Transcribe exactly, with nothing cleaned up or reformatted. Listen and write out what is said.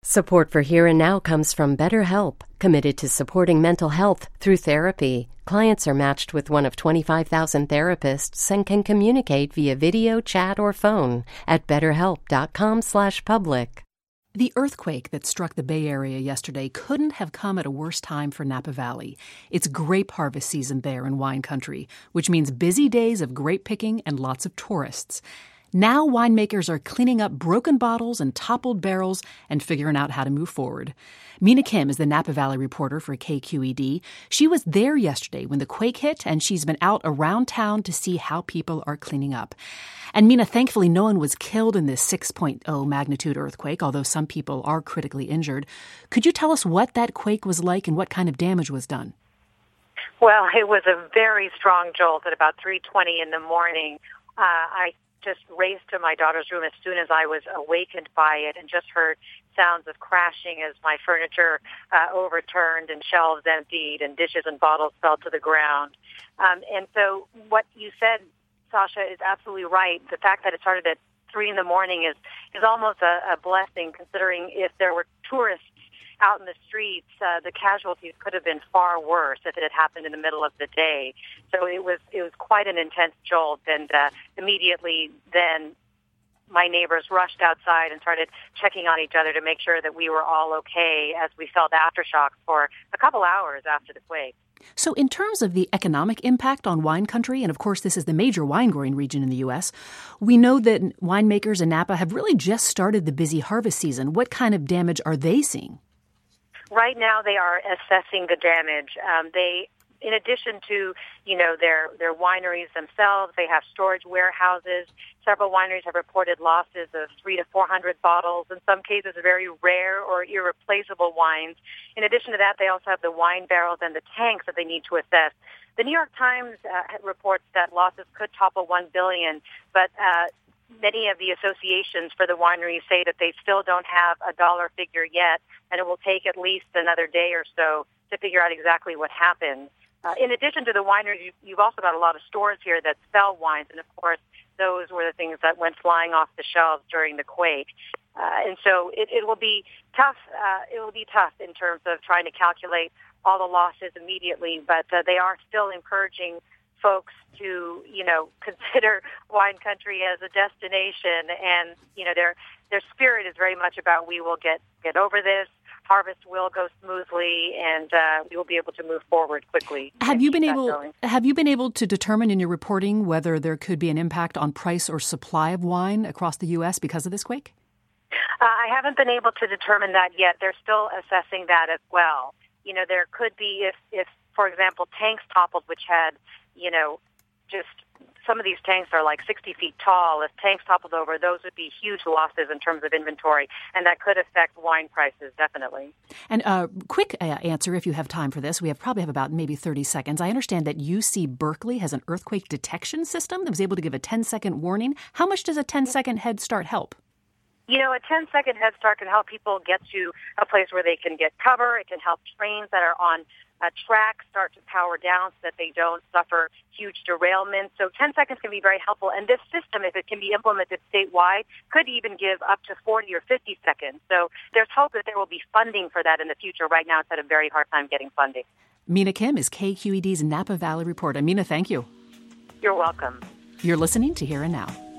Support for Here and Now comes from BetterHelp, committed to supporting mental health through therapy. Clients are matched with one of twenty-five thousand therapists and can communicate via video, chat, or phone at betterhelp.com slash public. The earthquake that struck the Bay Area yesterday couldn't have come at a worse time for Napa Valley. It's grape harvest season there in wine country, which means busy days of grape picking and lots of tourists. Now winemakers are cleaning up broken bottles and toppled barrels and figuring out how to move forward. Mina Kim is the Napa Valley reporter for K Q E D. She was there yesterday when the quake hit, and she's been out around town to see how people are cleaning up. And Mina, thankfully no one was killed in this six point oh magnitude earthquake, although some people are critically injured. Could you tell us what that quake was like and what kind of damage was done? Well, it was a very strong jolt at about three twenty in the morning. Uh, I just raced to my daughter's room as soon as I was awakened by it and just heard sounds of crashing as my furniture uh, overturned and shelves emptied and dishes and bottles fell to the ground. Um, and so what you said, Sasha, is absolutely right. The fact that it started at three in the morning is, is almost a, a blessing, considering if there were tourists out in the streets, uh, the casualties could have been far worse if it had happened in the middle of the day. So it was it was quite an intense jolt, and uh, immediately then my neighbors rushed outside and started checking on each other to make sure that we were all okay as we felt aftershocks for a couple hours after the quake. So in terms of the economic impact on wine country, and of course this is the major wine-growing region in the U S, we know that winemakers in Napa have really just started the busy harvest season. What kind of damage are they seeing? Right now, they are assessing the damage. Um, they, in addition to, you know, their their wineries themselves, they have storage warehouses. Several wineries have reported losses of three to four hundred bottles. In some cases, very rare or irreplaceable wines. In addition to that, they also have the wine barrels and the tanks that they need to assess. The New York Times uh, reports that losses could topple one billion dollars, but uh, many of the associations for the wineries say that they still don't have a dollar figure yet, and it will take at least another day or so to figure out exactly what happened. Uh, in addition to the wineries, you, you've also got a lot of stores here that sell wines, and of course, those were the things that went flying off the shelves during the quake. Uh, and so it, it will be tough. Uh, it will be tough in terms of trying to calculate all the losses immediately, but uh, they are still encouraging folks to, you know, consider wine country as a destination, and, you know, their their spirit is very much about we will get, get over this, harvest will go smoothly, and uh, we will be able to move forward quickly. Have you been able have you been able to determine in your reporting whether there could be an impact on price or supply of wine across the U S because of this quake? Uh, I haven't been able to determine that yet. They're still assessing that as well. You know, there could be, if, if for example, tanks toppled, which had, you know, just some of these tanks are like sixty feet tall. If tanks toppled over, those would be huge losses in terms of inventory, and that could affect wine prices, definitely. And a uh, quick uh, answer, if you have time for this. We have probably have about maybe thirty seconds. I understand that U C Berkeley has an earthquake detection system that was able to give a ten-second warning. How much does a ten-second head start help? You know, a ten-second head start can help people get to a place where they can get cover. It can help trains that are on a track start to power down so that they don't suffer huge derailments. So ten seconds can be very helpful. And this system, if it can be implemented statewide, could even give up to forty or fifty seconds. So there's hope that there will be funding for that in the future. Right now, it's had a very hard time getting funding. Mina Kim is K Q E D's Napa Valley reporter. Mina, thank you. You're welcome. You're listening to Here and Now.